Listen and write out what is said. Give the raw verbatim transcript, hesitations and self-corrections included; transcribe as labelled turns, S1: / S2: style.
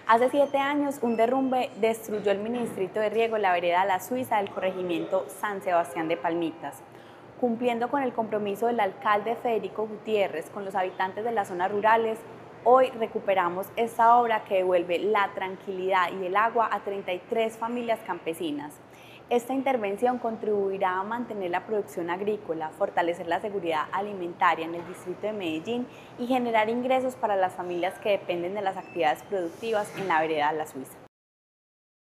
S1: Hace siete años, un derrumbe destruyó el mini-distrito de riego La Vereda La Suiza del corregimiento San Sebastián de Palmitas. Cumpliendo con el compromiso del alcalde Federico Gutiérrez con los habitantes de las zonas rurales, hoy recuperamos esta obra que devuelve la tranquilidad y el agua a treinta y tres familias campesinas. Esta intervención contribuirá a mantener la producción agrícola, fortalecer la seguridad alimentaria en el distrito de Medellín y generar ingresos para las familias que dependen de las actividades productivas en La Vereda La Suiza.